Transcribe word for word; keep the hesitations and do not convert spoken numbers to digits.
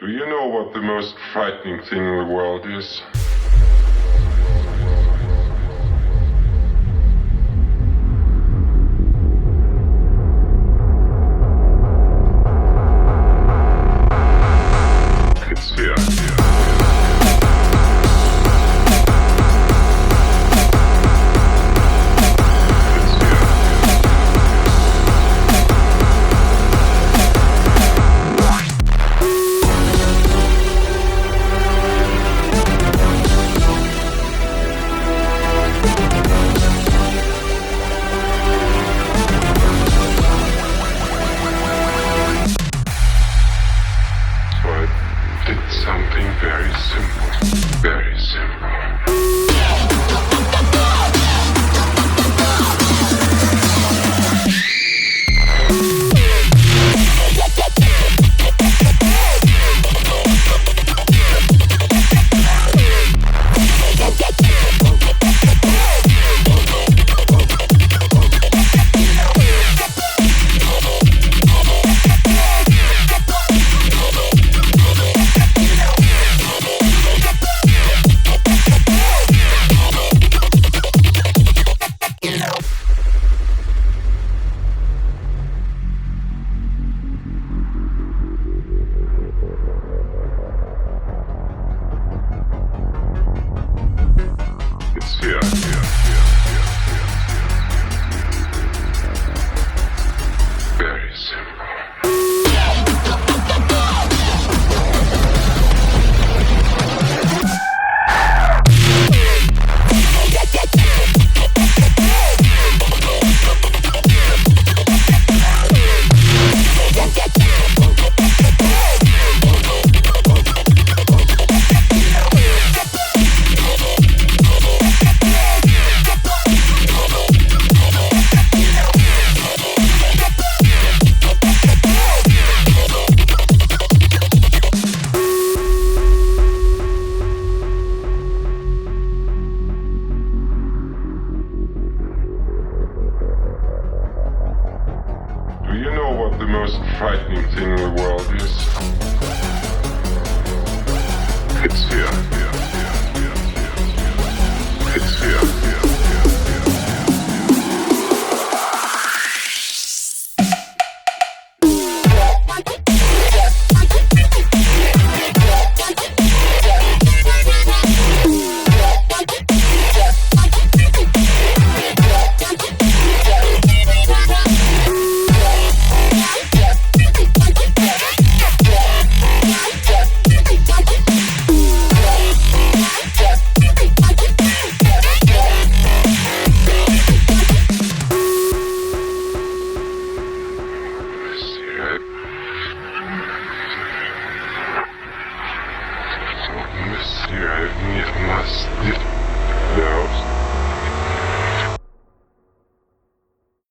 Do you know what the most frightening thing in the world is? It's fear. It's something very simple, very simple. It's fear. Very simple. Do you know what the most frightening thing in the world is? It's fear. It's fear. Monsieur, I must